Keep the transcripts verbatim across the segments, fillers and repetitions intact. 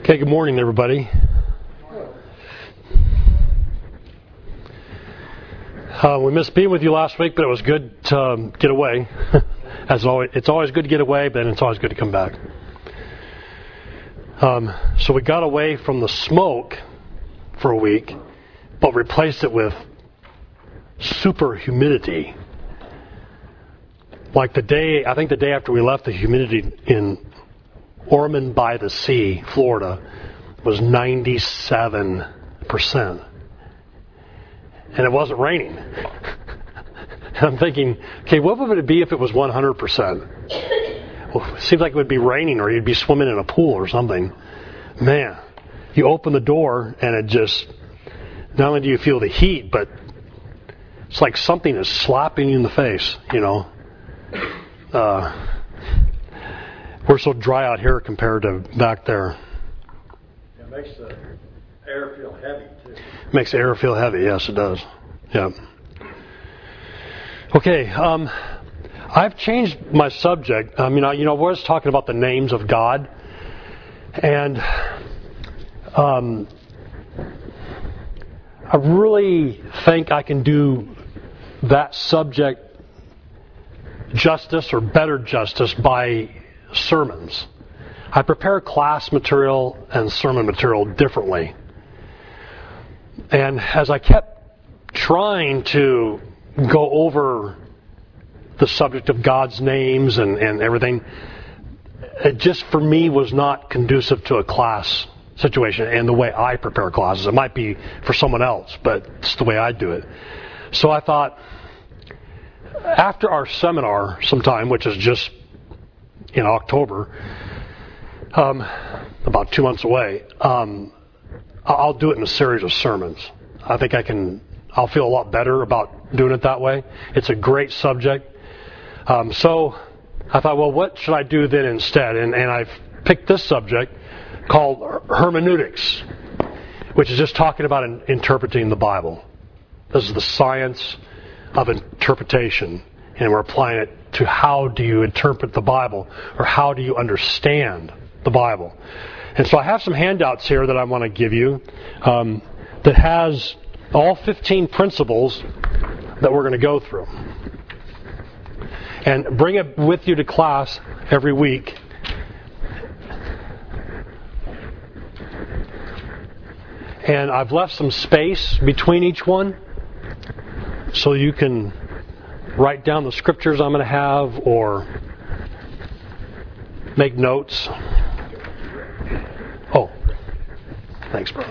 Okay, good morning, everybody. Uh, we missed being with you last week, but it was good to um, get away. As always, it's always good to get away, but it's always good to come back. Um, so we got away from the smoke for a week, but replaced it with super humidity. Like the day, I think the day after we left, the humidity in Ormond by the Sea, Florida, was ninety-seven percent. And it wasn't raining. And I'm thinking, okay, what would it be if it was one hundred percent? Well, it seems like it would be raining, or you'd be swimming in a pool or something. Man, you open the door and it just, not only do you feel the heat, but it's like something is slapping you in the face, you know. Uh, we're so dry out here compared to back there. It makes the air feel heavy, too. Makes the air feel heavy, yes, it does. Yeah. Okay, um, I've changed my subject. I mean, I, you know, I was talking about the names of God, and um, I really think I can do that subject justice or better justice by sermons. I prepare class material and sermon material differently. And as I kept trying to go over the subject of God's names and, and everything, it just for me was not conducive to a class situation and the way I prepare classes. It might be for someone else, but it's the way I do it. So I thought, after our seminar sometime, which is just in October, um, about two months away, um, I'll do it in a series of sermons. I think I can, I'll feel a lot better about doing it that way. It's a great subject. Um, so I thought, well, what should I do then instead? And, and I've picked this subject called hermeneutics, which is just talking about in, interpreting the Bible. This is the science of interpretation, and we're applying it to how do you interpret the Bible, or how do you understand the Bible. And so I have some handouts here that I want to give you um, that has all fifteen principles that we're going to go through. And bring it with you to class every week. And I've left some space between each one so you can write down the scriptures I'm going to have or make notes. Oh, thanks, brother.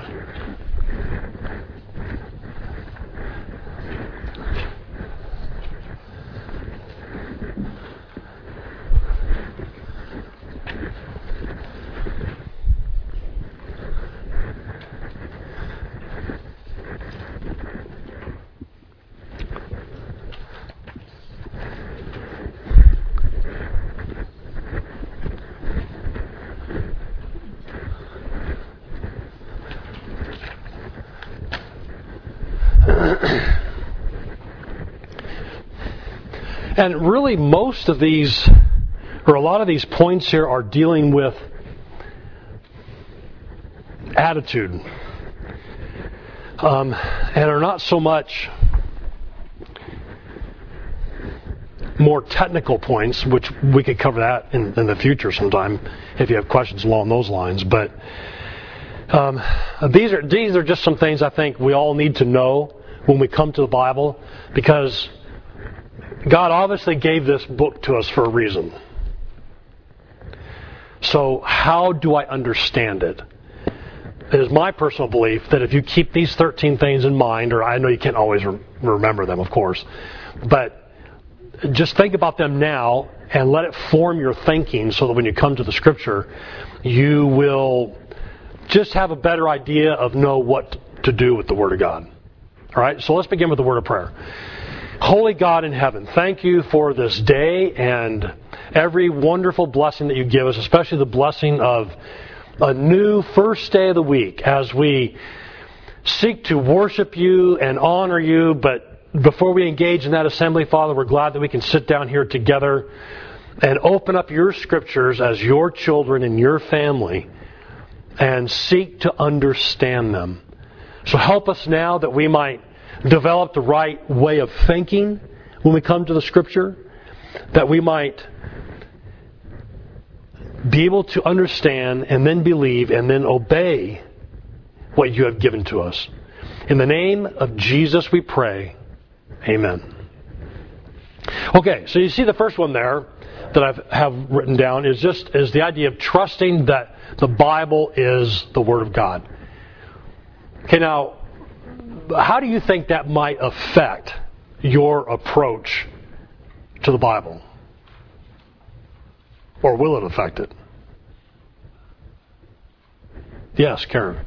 And really most of these, or a lot of these points here are dealing with attitude. Um, and are not so much more technical points, which we could cover that in, in the future sometime if you have questions along those lines. But um, these are these are just some things I think we all need to know when we come to the Bible, because God obviously gave this book to us for a reason. So how do I understand it? It is my personal belief that if you keep these thirteen things in mind, or I know you can't always re- remember them, of course, but just think about them now and let it form your thinking so that when you come to the Scripture, you will just have a better idea of know what to do with the Word of God. All right, so let's begin with the word of prayer. Holy God in heaven, thank you for this day and every wonderful blessing that you give us, especially the blessing of a new first day of the week as we seek to worship you and honor you. But before we engage in that assembly, Father, we're glad that we can sit down here together and open up your scriptures as your children and your family and seek to understand them. So help us now that we might develop the right way of thinking when we come to the Scripture, that we might be able to understand and then believe and then obey what you have given to us. In the name of Jesus we pray. Amen. Okay, so you see the first one there that I have written down is just is the idea of trusting that the Bible is the Word of God. Okay, now, how do you think that might affect your approach to the Bible? Or will it affect it? Yes, Karen.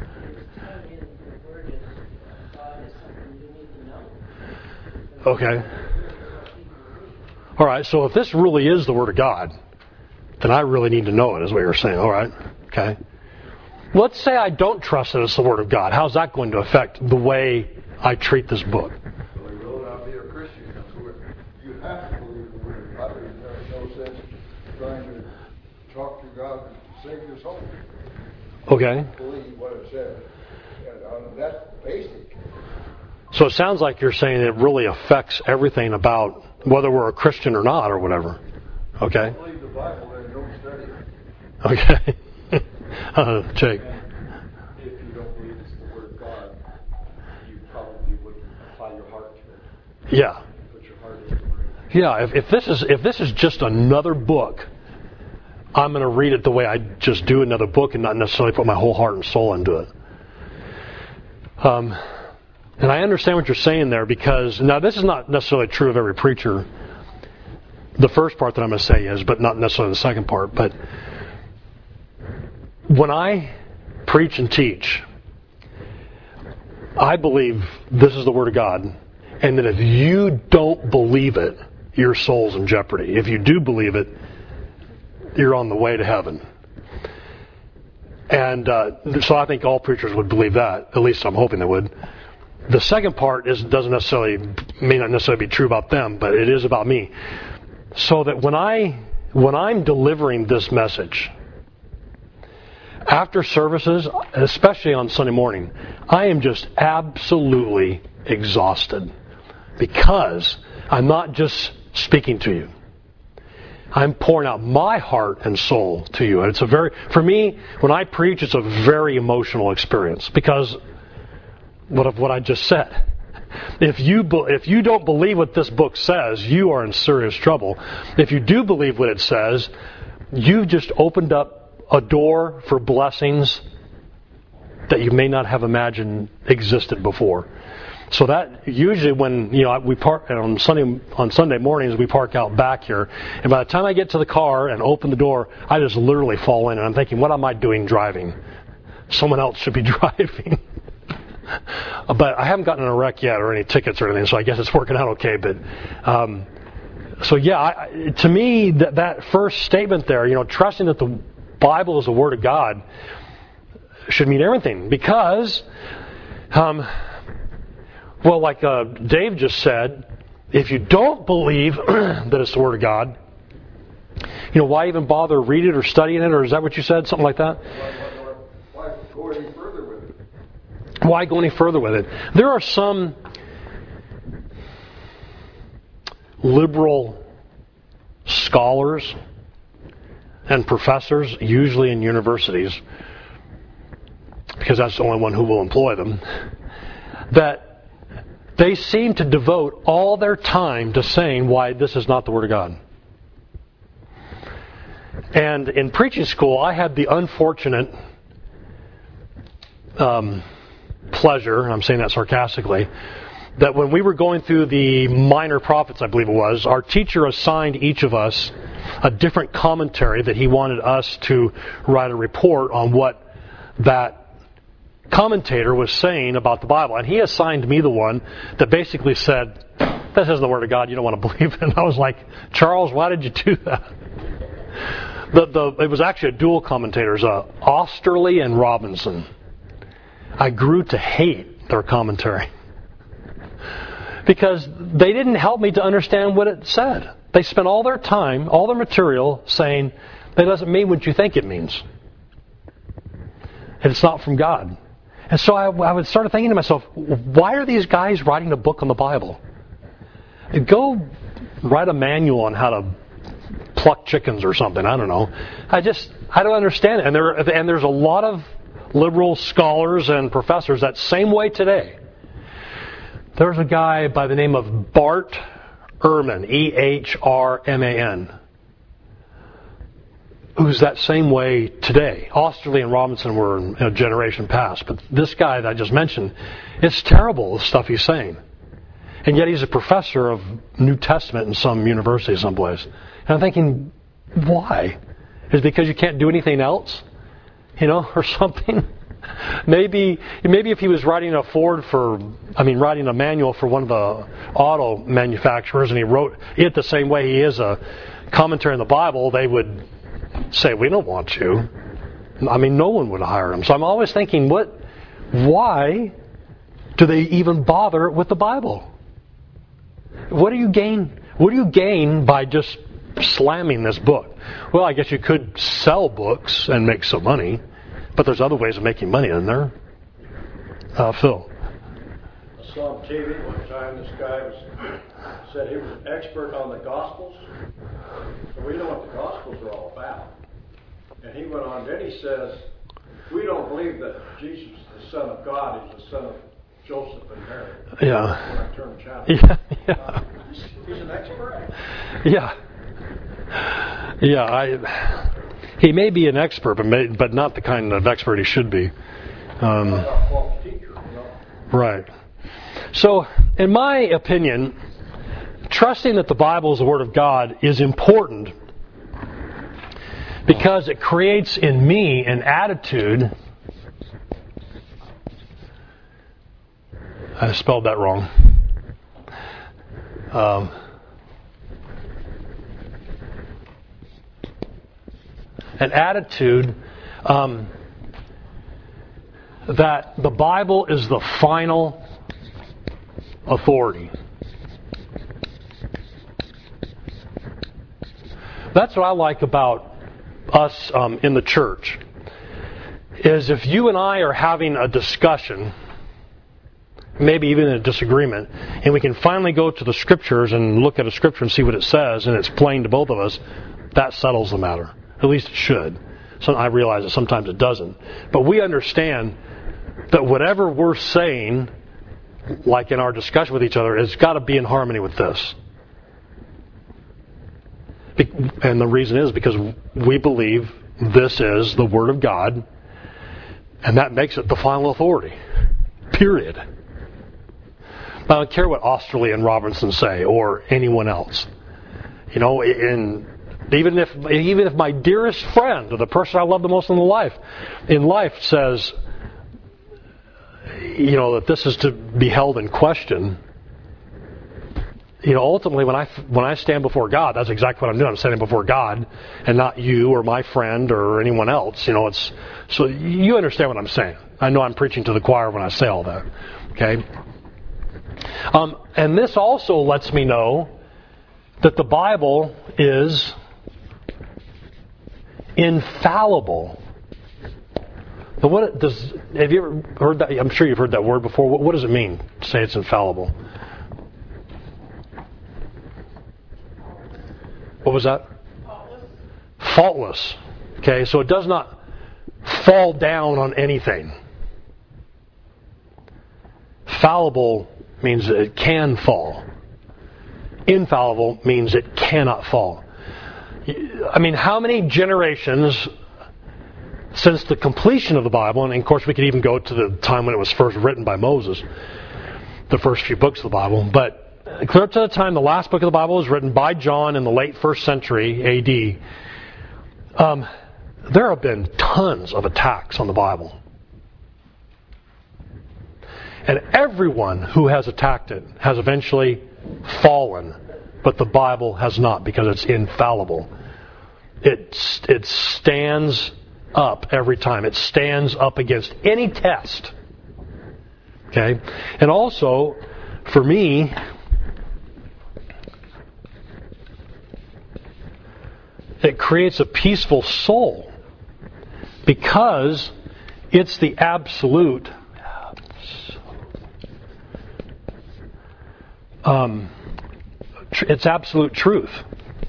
Okay. All right, so if this really is the Word of God, then I really need to know it, is what you're saying. All right, okay. Let's say I don't trust that it's the Word of God. How's that going to affect the way I treat this book? Well, you will not be a Christian. You have to believe the Word of God. There's no sense trying to talk to God to save your soul. Okay. Believe what it says. And that's basic. So it sounds like you're saying it really affects everything about whether we're a Christian or not or whatever. Okay? Don't believe the Bible, then don't study it. Okay. uh, Jake. If you don't believe it's the Word of God, you probably wouldn't apply your heart to it. Yeah. Put your heart into it. Yeah, if, if this is if this is just another book, I'm going to read it the way I just do another book and not necessarily put my whole heart and soul into it. Um, and I understand what you're saying there because, now this is not necessarily true of every preacher. The first part that I'm going to say is, but not necessarily the second part. But when I preach and teach, I believe this is the Word of God, and that if you don't believe it, your soul's in jeopardy. If you do believe it, you're on the way to heaven. And uh, so I think all preachers would believe that. At least I'm hoping they would. The second part is doesn't necessarily may not necessarily be true about them, but it is about me. So that when I when I'm delivering this message after services, especially on Sunday morning, I am just absolutely exhausted because I'm not just speaking to you. I'm pouring out my heart and soul to you. And it's a very, for me, when I preach, it's a very emotional experience because what of what I just said. If you if you don't believe what this book says, you are in serious trouble. If you do believe what it says, you've just opened up a door for blessings that you may not have imagined existed before. So that usually when you know we park on Sunday on Sunday mornings we park out back here, and by the time I get to the car and open the door, I just literally fall in and I'm thinking, what am I doing driving? Someone else should be driving. But I haven't gotten in a wreck yet or any tickets or anything, so I guess it's working out okay. But um, so yeah, I, to me that that first statement there, you know, trusting that the Bible is the Word of God, should mean everything because. Um, Well, like uh, Dave just said, if you don't believe that it's the Word of God, you know, why even bother reading it or studying it? Or is that what you said? Something like that? Why, why go any further with it? Why go any further with it? There are some liberal scholars and professors, usually in universities, because that's the only one who will employ them, that they seem to devote all their time to saying why this is not the Word of God. And in preaching school, I had the unfortunate um, pleasure, and I'm saying that sarcastically, that when we were going through the minor prophets, I believe it was, our teacher assigned each of us a different commentary that he wanted us to write a report on what that commentator was saying about the Bible. And he assigned me the one that basically said, this is the Word of God, you don't want to believe it. And I was like, Charles, why did you do that? The, the, it was actually a dual commentators, uh, Osterley and Robinson. I grew to hate their commentary because they didn't help me to understand what it said. They spent all their time, all their material saying, that doesn't mean what you think it means. and it's not from God. And so I, I would start thinking to myself, why are these guys writing a book on the Bible? Go write a manual on how to pluck chickens or something. I don't know. I just, I don't understand it. And there, and there's a lot of liberal scholars and professors that same way today. There's a guy by the name of Bart Ehrman, E H R M A N, who's that same way today. Osterley and Robinson were in a generation past, but this guy that I just mentioned, it's terrible, the stuff he's saying. And yet he's a professor of New Testament in some university someplace. And I'm thinking, why? Is it because you can't do anything else? You know, or something? Maybe maybe if he was writing a Ford for, I mean, writing a manual for one of the auto manufacturers and he wrote it the same way he is a commentary on the Bible, they would say, we don't want you. I mean, no one would hire him. So I'm always thinking, what? Why do they even bother with the Bible? What do you gain? What do you gain by just slamming this book? Well, I guess you could sell books and make some money, but there's other ways of making money, isn't there? Uh, Phil. I saw on T V one time this guy was said he was an expert on the Gospels. So we know what the Gospels are all about. And he went on, then he says, we don't believe that Jesus is the Son of God, he's the son of Joseph and Mary. Yeah. When I turn chapel. Yeah. Yeah. Uh, he's, he's an expert. Yeah. Yeah, I, he may be an expert, but may, but not the kind of expert he should be. Um, a false teacher, you know. Right. So, in my opinion, trusting that the Bible is the Word of God is important because it creates in me an attitude. I spelled that wrong. Um, an attitude um, that the Bible is the final authority. That's what I like about us um, in the church, is if you and I are having a discussion, maybe even a disagreement, and we can finally go to the Scriptures and look at a Scripture and see what it says, and it's plain to both of us, that settles the matter. At least it should. So I realize that sometimes it doesn't. But we understand that whatever we're saying, like in our discussion with each other, it's got to be in harmony with this. And the reason is because we believe this is the Word of God, and that makes it the final authority. Period. I don't care what Osterley and Robinson say, or anyone else. You know, in, even if even if my dearest friend, or the person I love the most in the life, in life says, you know, that this is to be held in question. You know, ultimately, when I when I stand before God, that's exactly what I'm doing. I'm standing before God, and not you or my friend or anyone else. You know, it's so you understand what I'm saying. I know I'm preaching to the choir when I say all that. Okay. Um, and this also lets me know that the Bible is infallible. But what does have you ever heard that? I'm sure you've heard that word before. What, what does it mean to say it's infallible? What was that? Faultless. Faultless. Okay, so it does not fall down on anything. Fallible means that it can fall. Infallible means it cannot fall. I mean, how many generations since the completion of the Bible, and of course we could even go to the time when it was first written by Moses, the first few books of the Bible, but clear up to the time the last book of the Bible was written by John in the late first century A D, um, there have been tons of attacks on the Bible. And everyone who has attacked it has eventually fallen, but the Bible has not, because it's infallible. It, it stands up every time. It stands up against any test. Okay? And also, for me, it creates a peaceful soul, because it's the absolute um, tr- it's absolute truth.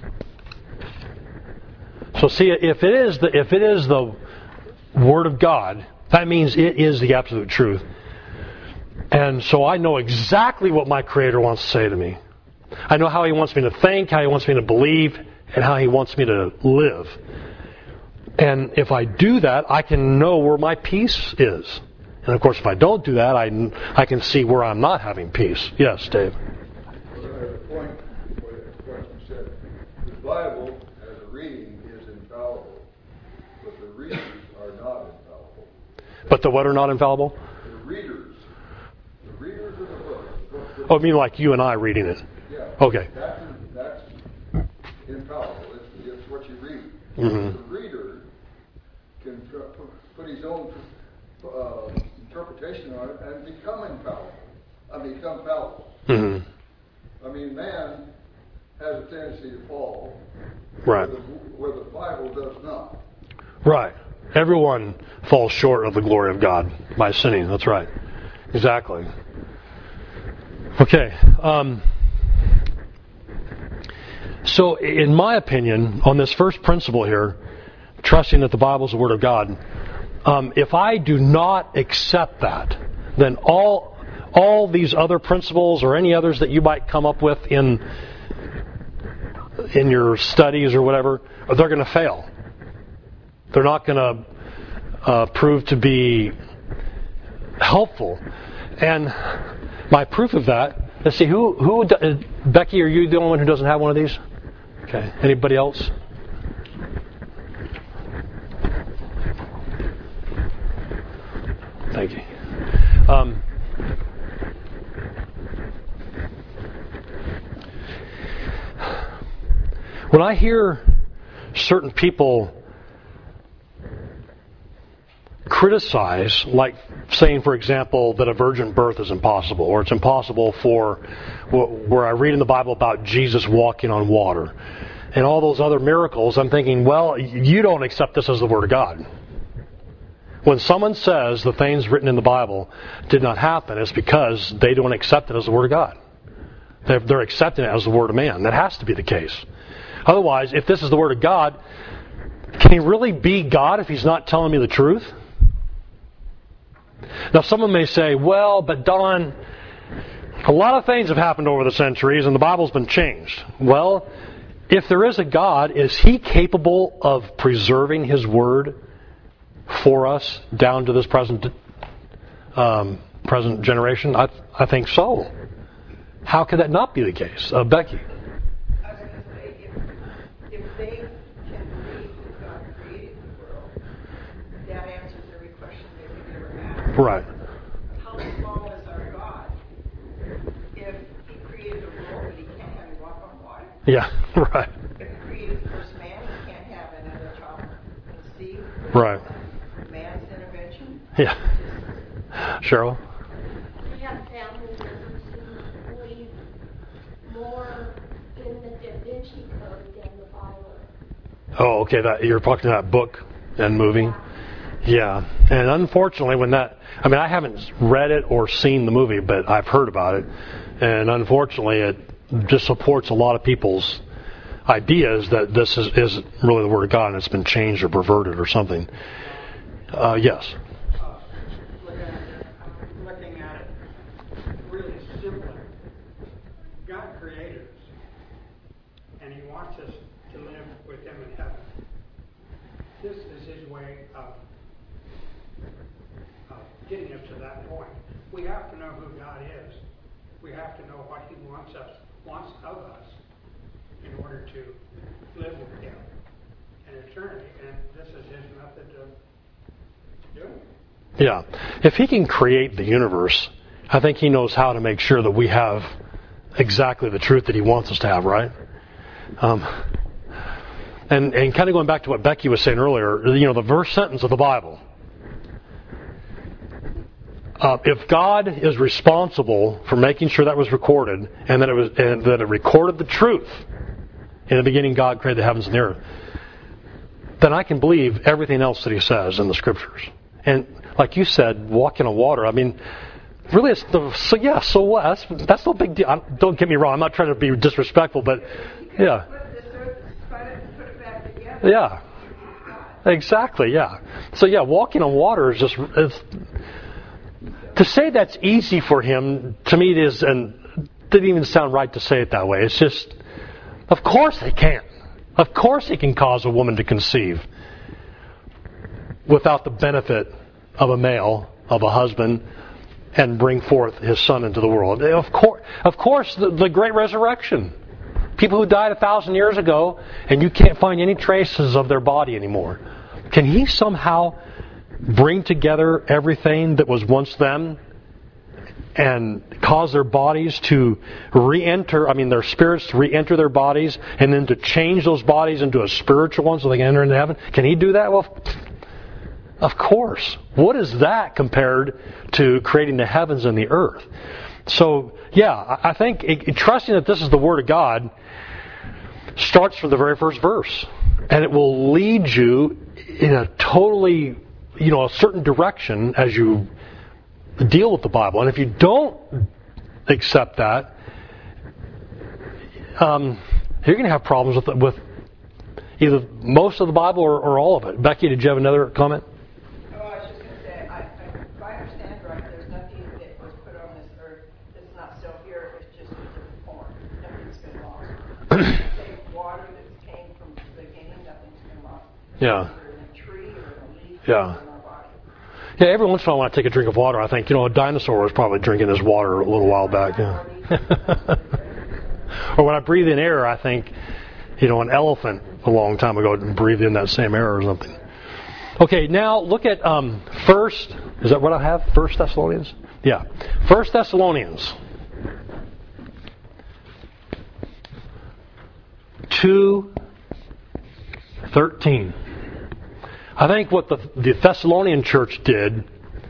So see, if it is the if it is the Word of God, that means it is the absolute truth. And so I know exactly what my Creator wants to say to me. I know how He wants me to think, how He wants me to believe, and how He wants me to live. And if I do that, I can know where my peace is. And of course, if I don't do that, I, I can see where I'm not having peace. Yes, Dave? Well, there's a point where the question said, the Bible as a reading is infallible, but the readers are not infallible. But the what are not infallible? The readers. The readers of the book. The book that- Oh, I mean like you and I reading it. Yeah. Okay. That's, that's infallible. It's, it's what you read. Mm-hmm. The reader can tr- put his own uh, interpretation on it and become infallible. I mean, become fallible. Mm-hmm. I mean, man has a tendency to fall. Right. Where the, where the Bible does not. Right. Everyone falls short of the glory of God by sinning. That's right. Exactly. Okay. Um, so, in my opinion, on this first principle here, trusting that the Bible is the Word of God, um, if I do not accept that, then all all these other principles or any others that you might come up with in in your studies or whatever, they're going to fail. They're not going to uh, prove to be helpful. And my proof of that, let's see, who, who, uh, Becky, are you the only one who doesn't have one of these? Okay. Anybody else? Thank you. Um, when I hear certain people criticize, like saying, for example, that a virgin birth is impossible, or it's impossible for, where I read in the Bible about Jesus walking on water, and all those other miracles, I'm thinking, well, you don't accept this as the Word of God. When someone says the things written in the Bible did not happen, it's because they don't accept it as the Word of God. They're, they're accepting it as the Word of man. That has to be the case. Otherwise, if this is the Word of God, can He really be God if He's not telling me the truth? Now, someone may say, well, but Don, a lot of things have happened over the centuries and the Bible's been changed. Well, if there is a God, is He capable of preserving His Word for us down to this present um, present generation? I, I think so. How could that not be the case? Uh, Becky? I was going to say, if, if they can believe that God created the world, that answers every question they could ever ask. Right. How small is our God? If He created a world, but He can't have it walk on water? Yeah, right. If He created the first man, He can't have another child conceived? Right. Man's intervention? Yeah. Cheryl? I have family members who believe more in the Da Vinci Code than the Bible. Oh, okay. That you're talking that book and movie. Yeah. And unfortunately, when that, I mean, I haven't read it or seen the movie, but I've heard about it. And unfortunately, it just supports a lot of people's ideas that this is, isn't really the Word of God and it's been changed or perverted or something. Uh, yes. Uh, looking at it, uh, looking at it really simply, God created us, and He wants us to live with Him in heaven. This is His way of, of getting us to that point. We have to know who God is. We have to know what He wants us, wants of us, in order to live with Him in eternity. And this is His method of doing it. Yeah. If He can create the universe, I think He knows how to make sure that we have exactly the truth that He wants us to have, right? Um, and, and kind of going back to what Becky was saying earlier, you know, the verse sentence of the Bible. Uh, if God is responsible for making sure that was recorded, and that it was, and that it recorded the truth, in the beginning God created the heavens and the earth, then I can believe everything else that He says in the Scriptures. And like you said, walking on water. I mean, really, it's the, so yeah, so what? That's, that's no big deal. I, don't get me wrong. I'm not trying to be disrespectful, but yeah. Flip this earth, spun it, and put it back together. Yeah. Exactly, yeah. So yeah, walking on water is just, it's, to say that's easy for him, to me it is, and didn't even sound right to say it that way. It's just, of course he can. Of course he can cause a woman to conceive without the benefit of a male, of a husband, and bring forth his son into the world. Of course, of course, the, the great resurrection. People who died a thousand years ago, and you can't find any traces of their body anymore. Can he somehow bring together everything that was once them and cause their bodies to re-enter, I mean their spirits to re-enter their bodies, and then to change those bodies into a spiritual one so they can enter into heaven? Can he do that? Well, of course. What is that compared to creating the heavens and the earth? So, yeah, I think it, trusting that this is the Word of God starts from the very first verse. And it will lead you in a totally, you know, a certain direction as you deal with the Bible. And if you don't accept that, um, you're going to have problems with with either most of the Bible or, or all of it. Becky, did you have another comment? Oh, I was just going to say, I, I, if I understand right, there's nothing that was put on this earth that's not still here. It's just a different form. Nothing's been lost. Same water that came from the beginning, nothing's been lost. Yeah. Either in a tree or in a leaf Yeah. or in our body. Yeah, every once in a while when I take a drink of water, I think, you know, a dinosaur was probably drinking this water a little while back. Yeah. Or when I breathe in air, I think, you know, an elephant a long time ago breathed in that same air or something. Okay, now look at um, First. Is that what I have? First Thessalonians? Yeah. First Thessalonians. two thirteen. I think what the, the Thessalonian church did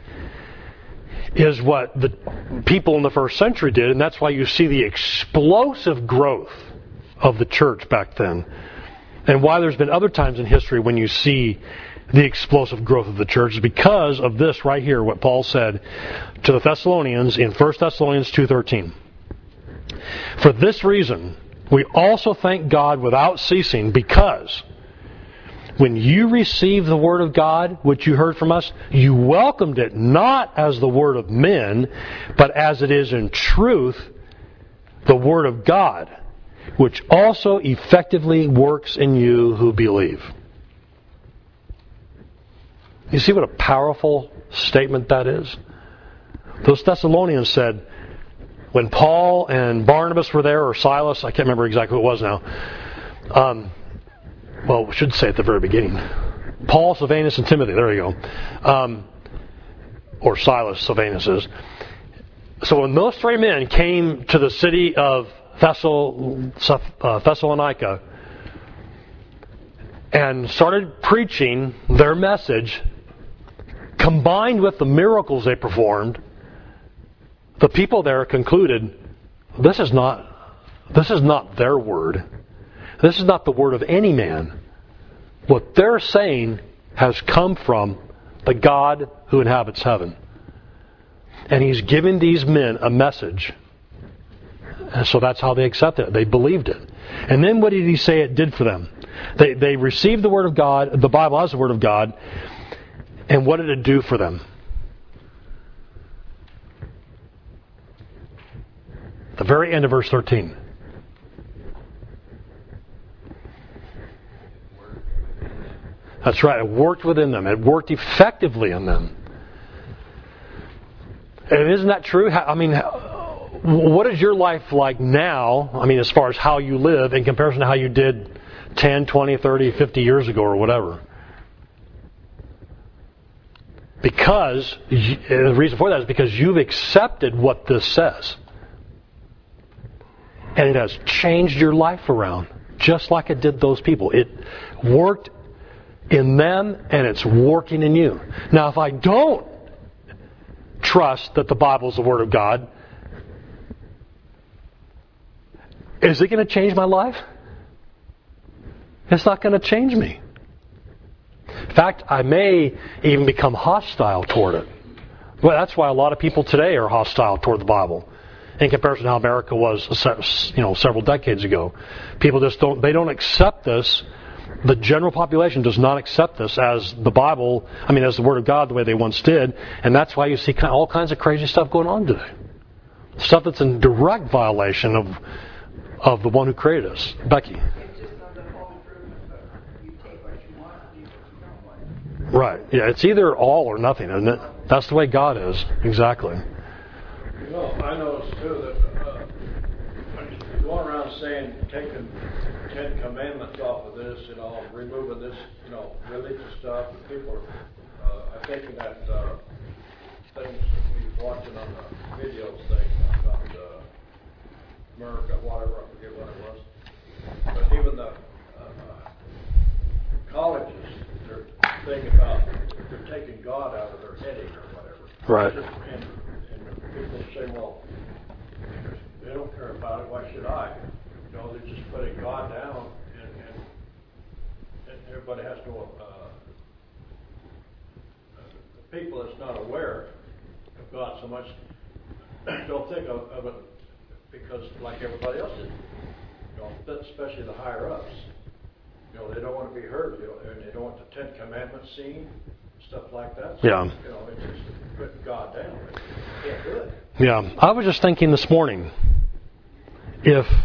is what the people in the first century did, and that's why you see the explosive growth of the church back then. And why there's been other times in history when you see the explosive growth of the church is because of this right here, what Paul said to the Thessalonians in First Thessalonians two thirteen. For this reason, we also thank God without ceasing, because when you received the word of God, which you heard from us, you welcomed it not as the word of men, but as it is in truth, the word of God, which also effectively works in you who believe. You see what a powerful statement that is? Those Thessalonians said, when Paul and Barnabas were there, or Silas, I can't remember exactly who it was now. Um, well, we should say at the very beginning. Paul, Silvanus, and Timothy. There you go. Um, or Silas, Silvanus is. So when those three men came to the city of Thessal, uh, Thessalonica and started preaching their message, combined with the miracles they performed, the people there concluded, this is not, this is not their word. This is not the word of any man. What they're saying has come from the God who inhabits heaven. And He's given these men a message. And so that's how they accepted it. They believed it. And then what did He say it did for them? They, they received the word of God, the Bible as the word of God, and what did it do for them? The very end of verse thirteen. That's right. It worked within them. It worked effectively in them. And isn't that true? I mean, what is your life like now? I mean, as far as how you live in comparison to how you did ten, twenty, thirty, fifty years ago or whatever? Because, the reason for that is because you've accepted what this says. And it has changed your life around, just like it did those people. It worked in them, and it's working in you. Now, if I don't trust that the Bible is the Word of God, is it going to change my life? It's not going to change me. In fact, I may even become hostile toward it. Well, that's why a lot of people today are hostile toward the Bible, in comparison to how America was, you know, several decades ago. People just don't, they don't accept this. The general population does not accept this as the Bible, I mean, as the Word of God the way they once did, and that's why you see all kinds of crazy stuff going on today. Stuff that's in direct violation of of the one who created us. Becky. It's just not the home improvement, but you take what you want, leave what you don't want. Right. Yeah, it's either all or nothing, isn't it? That's the way God is. Exactly. You know, I noticed too that uh, when you go around saying taking Ten Commandments off of this, you know, removing this, you know, religious stuff, and people are, uh, I think that uh, things that we're watching on the videos thing about uh, America, whatever, I forget what it was. But even the uh, colleges, they're thinking about, they're taking God out of their heading or whatever. Right. And, and people say, well, they don't care about it, why should I? You know, they're just putting God down, and, and, and everybody has to, uh, the people that's not aware of God so much don't think of, of it because, like everybody else did, you know, especially the higher ups. You know, they don't want to be heard, you know, and they don't want the Ten Commandments seen, stuff like that. So, Yeah. You know, it's just putting God down. You can't do it. Yeah. I was just thinking this morning, if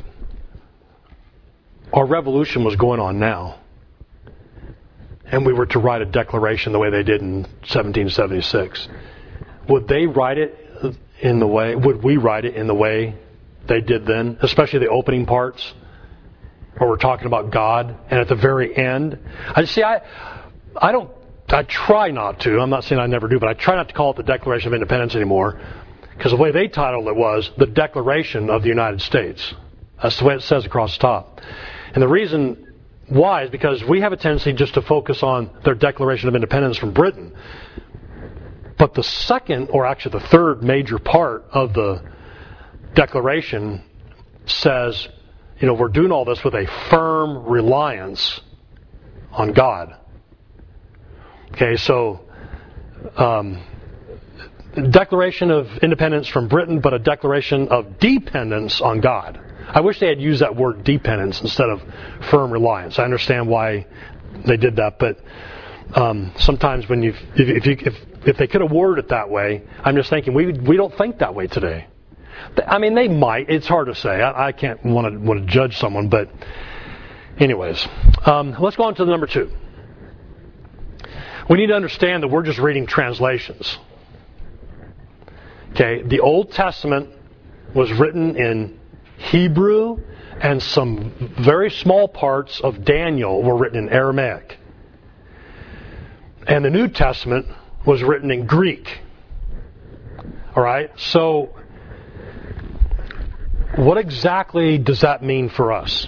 our revolution was going on now, and we were to write a declaration the way they did in seventeen seventy-six, would they write it in the way, would we write it in the way they did then, especially the opening parts, where we're talking about God, and at the very end? I see, I, I don't, I try not to, I'm not saying I never do, but I try not to call it the Declaration of Independence anymore, because the way they titled it was the Declaration of the United States. That's the way it says across the top. And the reason why is because we have a tendency just to focus on their Declaration of Independence from Britain. But the second, or actually the third major part of the Declaration says, you know, we're doing all this with a firm reliance on God. Okay, so um, Declaration of Independence from Britain, but a declaration of dependence on God. I wish they had used that word dependence instead of firm reliance. I understand why they did that, but um, sometimes when you, if if, you, if if they could have worded it that way, I'm just thinking we we don't think that way today. I mean, they might. It's hard to say. I, I can't want to want to judge someone, but anyways, um, let's go on to the number two. We need to understand that we're just reading translations. Okay, the Old Testament was written in Hebrew, and some very small parts of Daniel were written in Aramaic. And the New Testament was written in Greek. All right, so what exactly does that mean for us?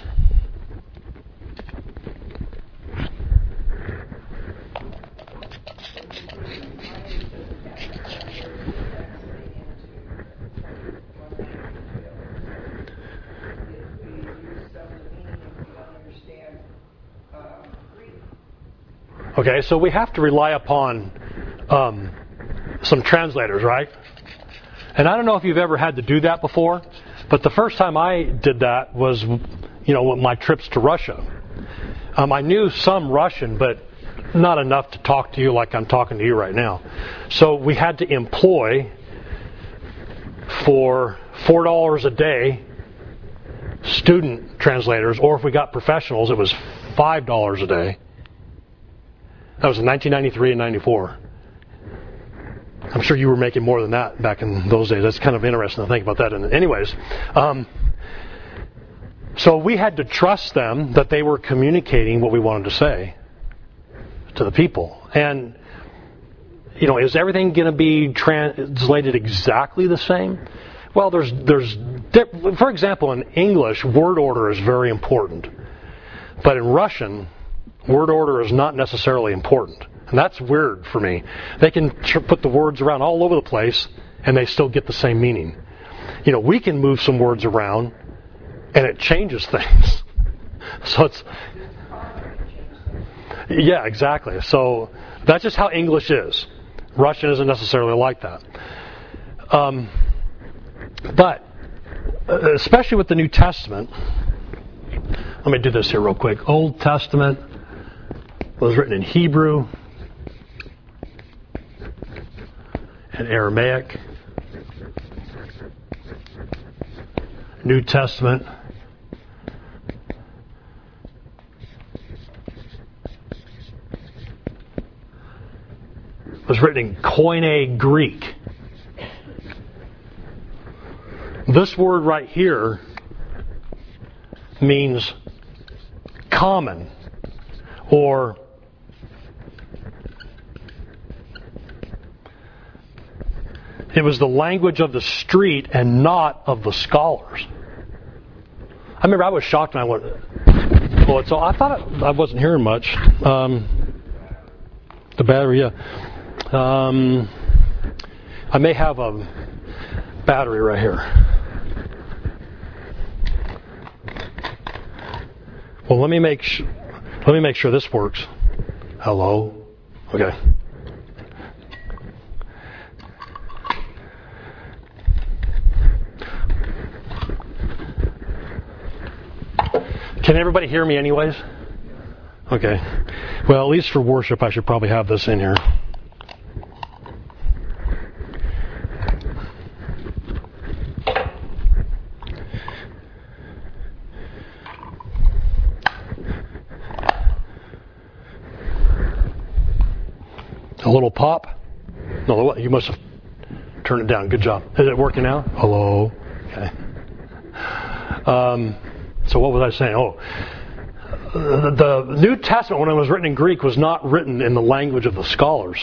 Okay, so we have to rely upon um, some translators, right? And I don't know if you've ever had to do that before, but the first time I did that was, you know, with my trips to Russia. Um, I knew some Russian, but not enough to talk to you like I'm talking to you right now. So we had to employ, for four dollars a day, student translators, or if we got professionals, it was five dollars a day. That was in nineteen ninety-three and ninety-four. I'm sure you were making more than that back in those days. That's kind of interesting to think about that. And anyways, um, so we had to trust them that they were communicating what we wanted to say to the people. And, you know, is everything going to be translated exactly the same? Well, there's, there's, for example, in English, word order is very important. But in Russian, word order is not necessarily important. And that's weird for me. They can tr- put the words around all over the place, and they still get the same meaning. You know, we can move some words around, and it changes things. So it's... Yeah, exactly. So that's just how English is. Russian isn't necessarily like that. Um, but, especially with the New Testament, let me do this here real quick. Old Testament was written in Hebrew and Aramaic. New Testament was written in Koine Greek. This word right here means common, or it was the language of the street and not of the scholars. I remember I was shocked when I went, well, so I thought it, I wasn't hearing much. Um, the battery, yeah. Um, I may have a battery right here. Well, let me make sh- let me make sure this works. Hello? Okay. Can everybody hear me anyways? Okay. Well, at least for worship, I should probably have this in here. A little pop? No, you must have turned it down. Good job. Is it working now? Hello? Okay. Um, so what was I saying? Oh, the, the New Testament, when it was written in Greek, was not written in the language of the scholars.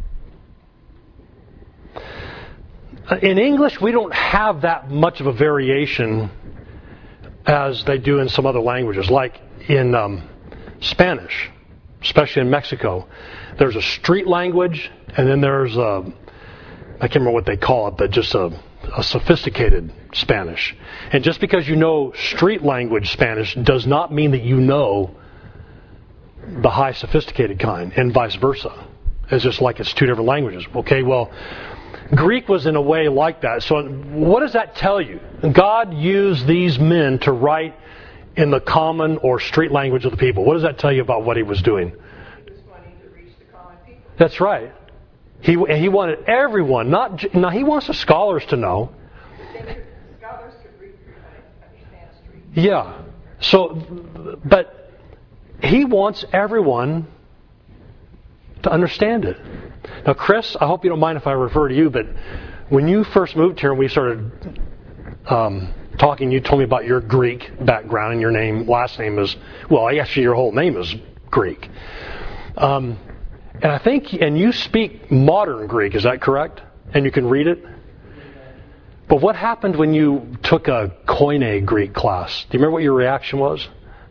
In English, we don't have that much of a variation as they do in some other languages, like in um, Spanish, especially in Mexico. There's a street language, and then there's a, I can't remember what they call it, but just a, a sophisticated Spanish. And just because you know street language Spanish does not mean that you know the high sophisticated kind, and vice versa. It's just like it's two different languages. Okay, well, Greek was in a way like that. So what does that tell you? God used these men to write in the common or street language of the people. What does that tell you about what he was doing? He was wanting to reach the common people. That's right. He he wanted everyone, not now. He wants the scholars to know. They could, scholars could read, understand street. Yeah. So, but he wants everyone to understand it. Now, Chris, I hope you don't mind if I refer to you, but when you first moved here and we started um, talking, you told me about your Greek background, and your name, last name is, well, actually your whole name is Greek. Um, and I think, and you speak modern Greek, is that correct? And you can read it? But what happened when you took a Koine Greek class? Do you remember what your reaction was?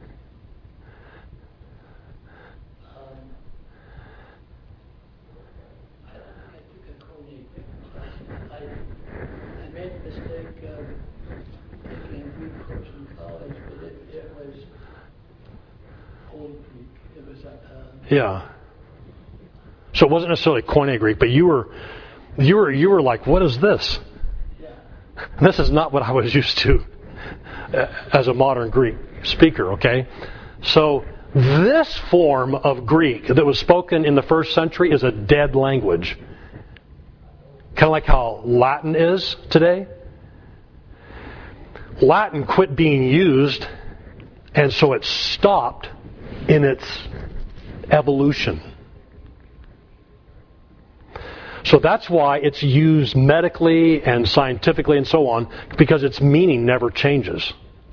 Yeah. So it wasn't necessarily Koine Greek, but you were, you were, you were like, what is this? Yeah. This is not what I was used to as a modern Greek speaker, okay? So this form of Greek that was spoken in the first century is a dead language. Kind of like how Latin is today. Latin quit being used, and so it stopped in its evolution. So that's why it's used medically and scientifically and so on, because its meaning never changes.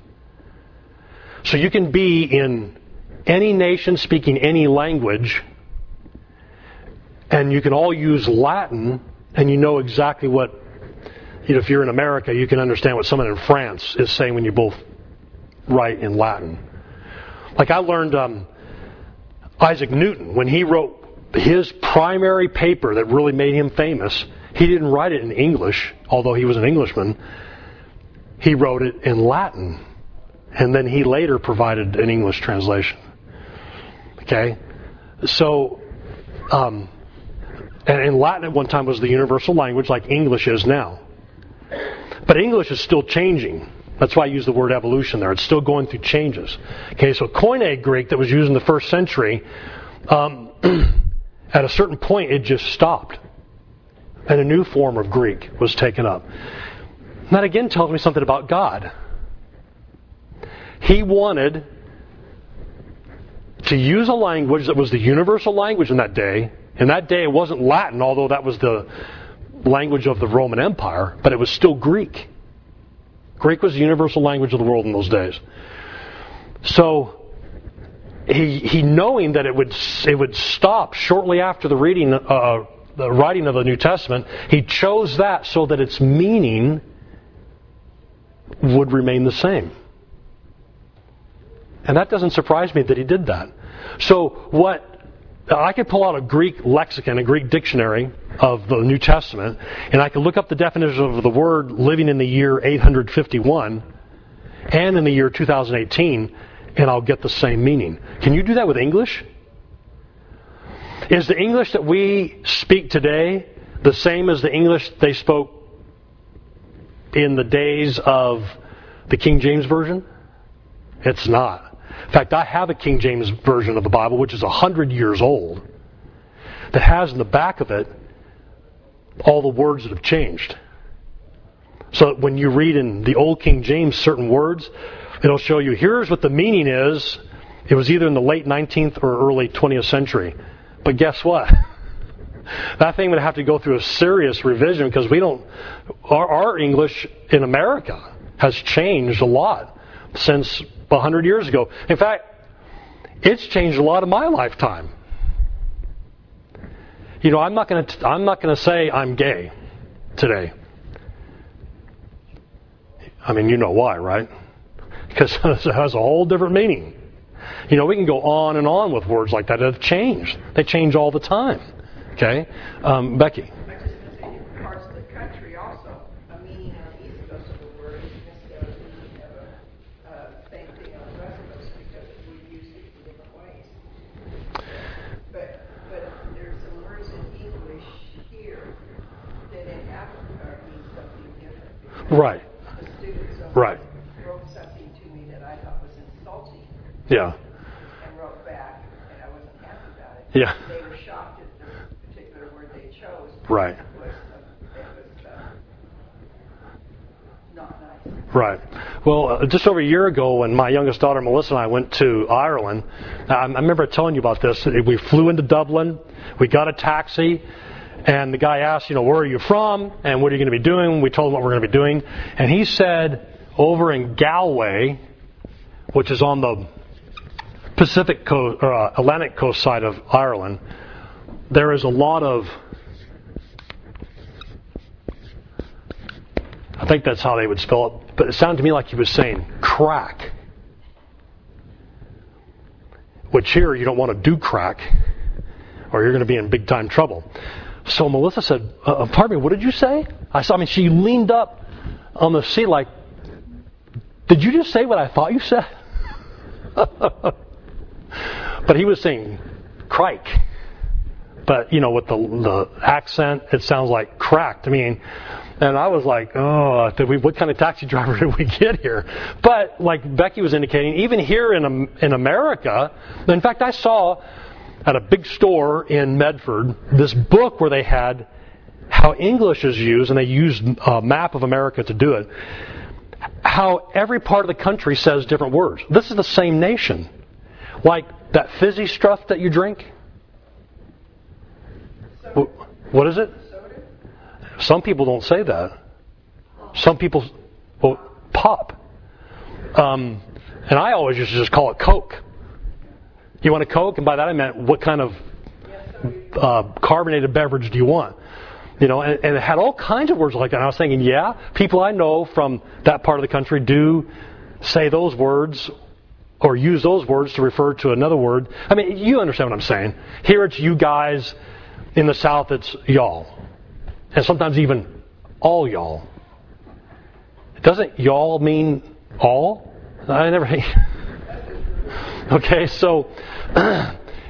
So you can be in any nation speaking any language, and you can all use Latin, and you know exactly what, you know, if you're in America, you can understand what someone in France is saying when you both write in Latin. Like I learned um, Isaac Newton, when he wrote his primary paper that really made him famous, he didn't write it in English, although he was an Englishman. He wrote it in Latin, and then he later provided an English translation. Okay? so, um, and, and Latin at one time was the universal language like English is now. But English is still changing. That's why I use the word evolution there. It's still going through changes. Okay, so Koine Greek that was used in the first century, um, at a certain point it just stopped. And a new form of Greek was taken up. And that again tells me something about God. He wanted to use a language that was the universal language in that day. In that day it wasn't Latin, although that was the language of the Roman Empire, but it was still Greek. Greek was the universal language of the world in those days. So, he, he knowing that it would it would stop shortly after the reading, uh, the writing of the New Testament, he chose that so that its meaning would remain the same. And that doesn't surprise me that he did that. So, what I could pull out a Greek lexicon, a Greek dictionary of the New Testament, and I could look up the definition of the word living in the year eight hundred fifty-one and in the year two thousand eighteen, and I'll get the same meaning. Can you do that with English? Is the English that we speak today the same as the English they spoke in the days of the King James Version? It's not. In fact, I have a King James Version of the Bible, which is a hundred years old, that has in the back of it all the words that have changed. So that when you read in the old King James certain words, it'll show you, here's what the meaning is. It was either in the late nineteenth or early twentieth century. But guess what? That thing would have to go through a serious revision because we don't, our, our English in America has changed a lot since a hundred years ago. In fact, it's changed a lot in my lifetime. You know, I'm not going to I'm not going to say I'm gay today. I mean, you know why, right? Because it has a whole different meaning. You know, we can go on and on with words like that that have changed. They change all the time. Okay, um, Becky. I was just going to say, different parts of the country also, a meaning on the east coast of the word is necessarily the meaning of a uh, same thing on the west coast because we use it in different ways. But but there's some words in English here that in Africa mean something different. Right. The students Right. wrote something to me that I thought was insulting. Yeah. And wrote back, and I wasn't happy about it. Yeah. They were shocked at the particular word they chose. Right. It was, uh, it was uh, not nice. Right. Well, uh, just over a year ago when my youngest daughter Melissa and I went to Ireland, I, I remember telling you about this. We flew into Dublin, we got a taxi, and the guy asked, you know, where are you from and what are you going to be doing? We told him what we're going to be doing. And he said, over in Galway, which is on the Pacific coast, or uh, Atlantic coast side of Ireland, there is a lot of, I think that's how they would spell it, but it sounded to me like he was saying crack. Which here you don't want to do crack, or you're going to be in big time trouble. So Melissa said, uh, pardon me, what did you say? I saw, I mean, she leaned up on the seat like, did you just say what I thought you said? But he was saying crike. But, you know, with the, the accent, it sounds like crack to me. And I was like, oh, did we, what kind of taxi driver did we get here? But, like Becky was indicating, even here in in America, in fact, I saw at a big store in Medford this book where they had how English is used, and they used a map of America to do it, how every part of the country says different words. This is the same nation. Like that fizzy stuff that you drink. Soda. What is it? Soda? Some people don't say that. Some people, well, pop. Um, and I always used to just call it Coke. You want a Coke? And by that I meant, what kind of uh, carbonated beverage do you want? You know, and, and it had all kinds of words like that. And I was thinking, yeah, people I know from that part of the country do say those words or use those words to refer to another word. I mean, you understand what I'm saying. Here it's you guys. In the South it's y'all. And sometimes even all y'all. Doesn't y'all mean all? I never... Okay, so...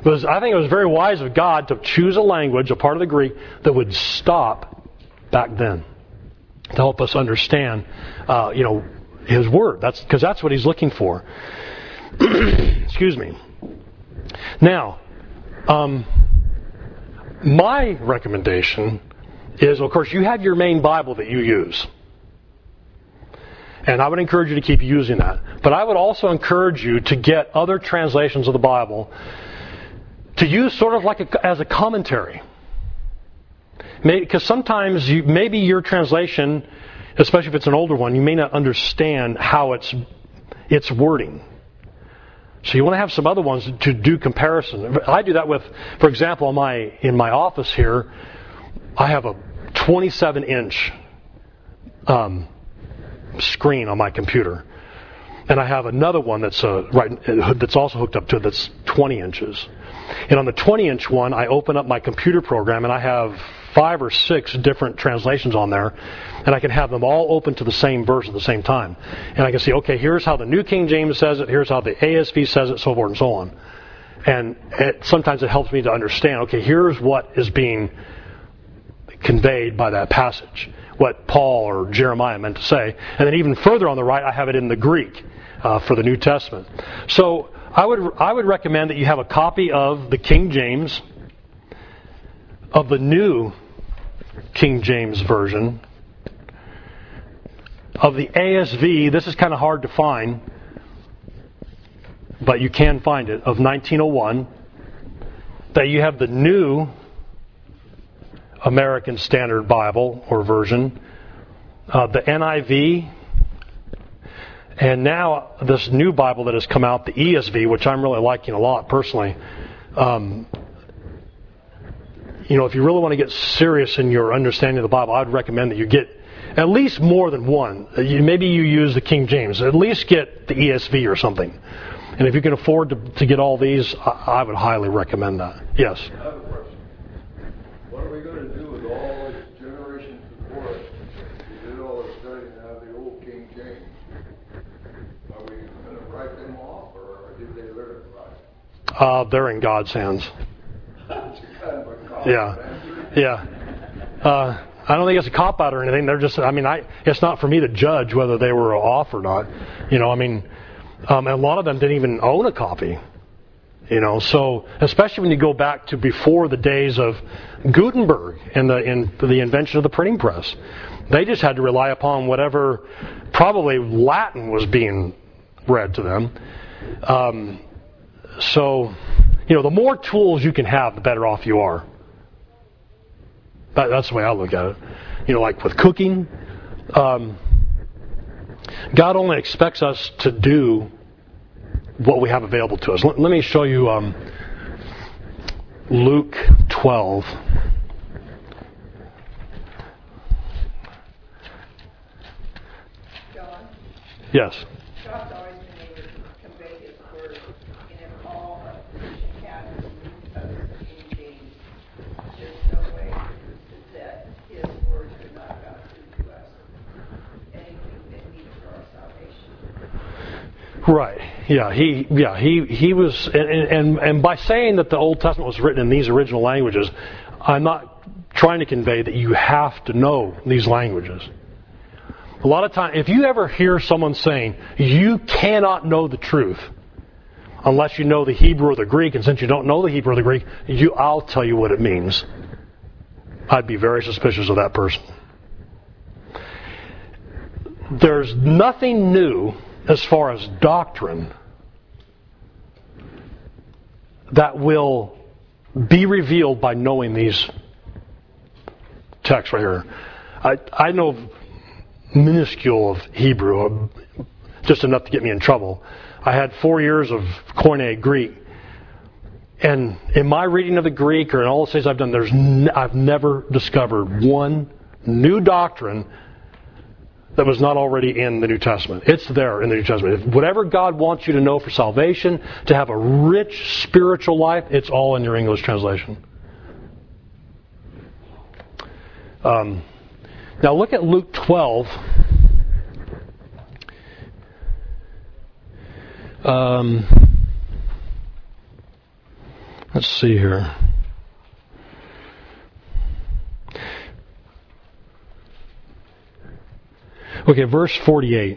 It was, I think it was very wise of God to choose a language, a part of the Greek, that would stop back then to help us understand, uh, you know, His Word. That's because that's what He's looking for. Excuse me. Now, um, my recommendation is, of course, you have your main Bible that you use. And I would encourage you to keep using that. But I would also encourage you to get other translations of the Bible to use sort of like a, as a commentary. Because sometimes you, maybe your translation, especially if it's an older one, you may not understand how it's it's wording. So you want to have some other ones to do comparison. I do that with, for example, in my in my office here, I have a twenty-seven inch um, screen on my computer, and I have another one that's uh, right that's also hooked up to it that's twenty inches. And on the twenty inch one, I open up my computer program, and I have five or six different translations on there, and I can have them all open to the same verse at the same time. And I can see, okay, here's how the New King James says it, here's how the A S V says it, so forth and so on. And it, sometimes it helps me to understand, okay, here's what is being conveyed by that passage, what Paul or Jeremiah meant to say. And then even further on the right, I have it in the Greek uh, for the New Testament. So I would I would recommend that you have a copy of the King James, of the New King James Version, of the A S V. This is kind of hard to find, but you can find it, of nineteen oh one. That you have the New American Standard Bible or version, uh, the N I V, and now this new Bible that has come out, the E S V, which I'm really liking a lot personally. Um, you know, if you really want to get serious in your understanding of the Bible, I'd recommend that you get at least more than one. You, maybe you use the King James. At least get the E S V or something. And if you can afford to, to get all these, I, I would highly recommend that. Yes? I have a question. What are we going to do with all those generations before us who did all the studying out of the old King James? Are we going to write them off, or did they learn it right? Uh, they're in God's hands. That's kind of a common Yeah. answer. Yeah. Uh, I don't think it's a cop-out or anything. They're just, I mean, I, it's not for me to judge whether they were off or not. You know, I mean, um, and a lot of them didn't even own a copy. You know, so especially when you go back to before the days of Gutenberg and the in the invention of the printing press, they just had to rely upon whatever, probably Latin was being read to them. Um, so, you know, the more tools you can have, the better off you are. That, that's the way I look at it. You know, like with cooking, um, God only expects us to do what we have available to us. Let, let me show you um, Luke twelve. John, Yes. God's always been able to convey His word in all of Christian Catholic other than King James. There's no way that His word could not have got through to us. Anything that needs for our salvation. Right. Yeah. He. Yeah. He. He was. And, and and by saying that the Old Testament was written in these original languages, I'm not trying to convey that you have to know these languages. A lot of times, if you ever hear someone saying you cannot know the truth unless you know the Hebrew or the Greek, and since you don't know the Hebrew or the Greek, you, I'll tell you what it means. I'd be very suspicious of that person. There's nothing new as far as doctrine that will be revealed by knowing these texts right here. I, I know minuscule of Hebrew, just enough to get me in trouble. I had four years of Koine Greek, and in my reading of the Greek or in all the studies I've done, there's n- I've never discovered one new doctrine that was not already in the New Testament. It's there in the New Testament. If whatever God wants you to know for salvation, to have a rich spiritual life, it's all in your English translation. Um, now look at Luke twelve. Um, Let's see here. Okay, verse forty-eight.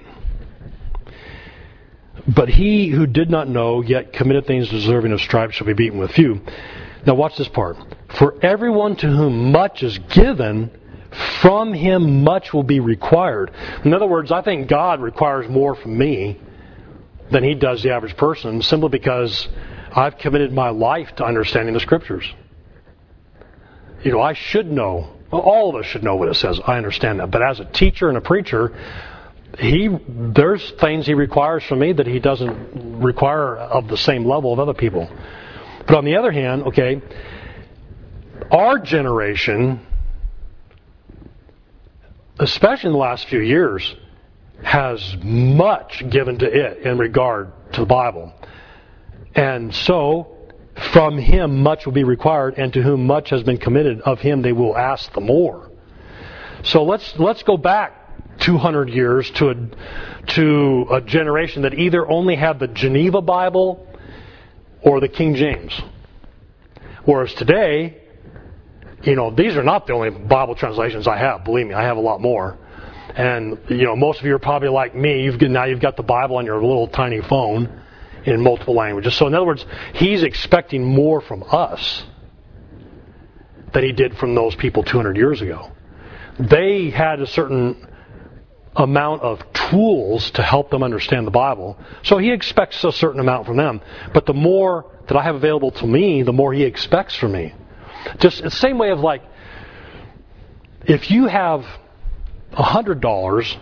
But he who did not know, yet committed things deserving of stripes, shall be beaten with few. Now watch this part. For everyone to whom much is given, from him much will be required. In other words, I think God requires more from me than he does the average person, simply because I've committed my life to understanding the Scriptures. You know, I should know. Well, all of us should know what it says. I understand that. But as a teacher and a preacher, he there's things he requires from me that he doesn't require of the same level of other people. But on the other hand, okay, our generation, especially in the last few years, has much given to it in regard to the Bible. And so, from him much will be required, and to whom much has been committed, of him they will ask the more. So let's let's go back two hundred years to a, to a generation that either only had the Geneva Bible or the King James. Whereas today, you know, these are not the only Bible translations I have. Believe me, I have a lot more. And, you know, most of you are probably like me. You've got, now you've got the Bible on your little tiny phone in multiple languages. So in other words, he's expecting more from us than he did from those people two hundred years ago. They had a certain amount of tools to help them understand the Bible. So he expects a certain amount from them. But the more that I have available to me, the more he expects from me. Just the same way of like, if you have a hundred dollars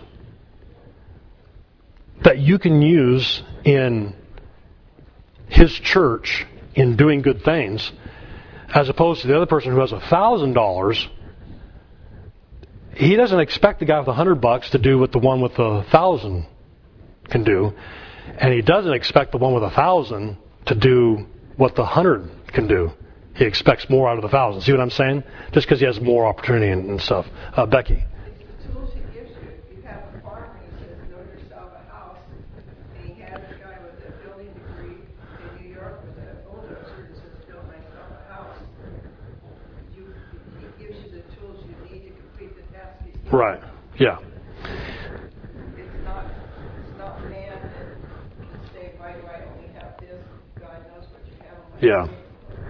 that you can use in his church in doing good things, as opposed to the other person who has a thousand dollars, he doesn't expect the guy with a hundred bucks to do what the one with a thousand can do, and he doesn't expect the one with a thousand to do what the hundred can do. He expects more out of the thousand. See what I'm saying? Just because he has more opportunity and, and stuff. Uh, Becky. It's the tools he gives you. If you have a farm and he says, build yourself a house, and he has a guy with a building degree in New York with a bulldozer and says, build myself a house, you, he gives you the tools you need to complete the task he's given. Right. Yeah. It's not, it's not man that can say, why do I only have this? God knows what you have on my Yeah. table.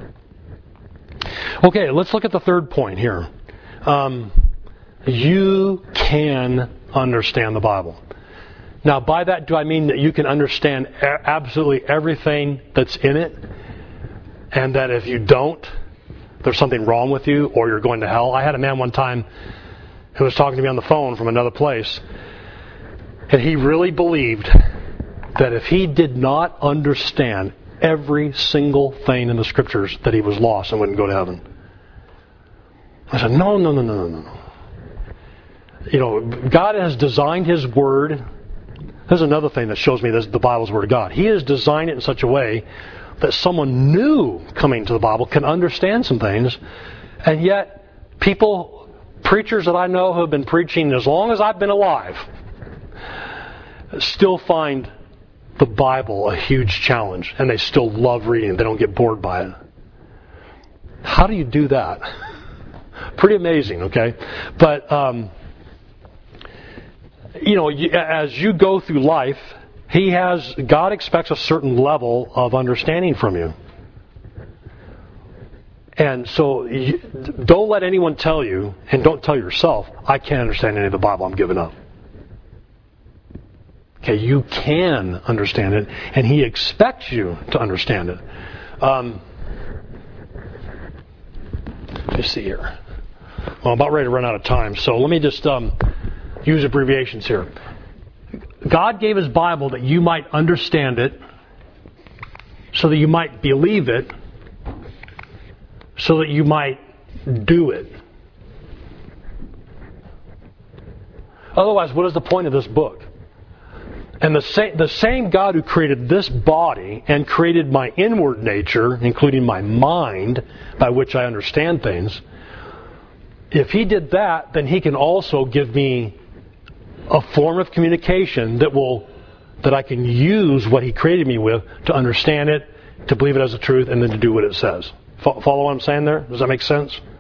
Okay, let's look at the third point here. Um, you can understand the Bible. Now, by that, do I mean that you can understand absolutely everything that's in it? And that if you don't, there's something wrong with you or you're going to hell? I had a man one time who was talking to me on the phone from another place. And he really believed that if he did not understand every single thing in the Scriptures, that he was lost and wouldn't go to heaven. I said, no, no, no, no, no, no. You know, God has designed His Word. There's another thing that shows me that the Bible's Word of God. He has designed it in such a way that someone new coming to the Bible can understand some things, and yet people, preachers that I know who have been preaching as long as I've been alive, still find the Bible a huge challenge, and they still love reading it. They don't get bored by it. How do you do that? Pretty amazing, okay? But, um, you know, as you go through life, He has, God expects a certain level of understanding from you. And so, you, don't let anyone tell you, and don't tell yourself, I can't understand any of the Bible, I'm giving up. Okay, you can understand it, and He expects you to understand it. Um, let me see here. Well, I'm about ready to run out of time, so let me just um, use abbreviations here. God gave His Bible that you might understand it, so that you might believe it, so that you might do it. Otherwise, what is the point of this book? And the same, the same God who created this body and created my inward nature, including my mind, by which I understand things, if He did that, then He can also give me a form of communication that will, that I can use what He created me with to understand it to believe it as the truth, and then to do what it says. Fo- follow what I'm saying there? Does that make sense?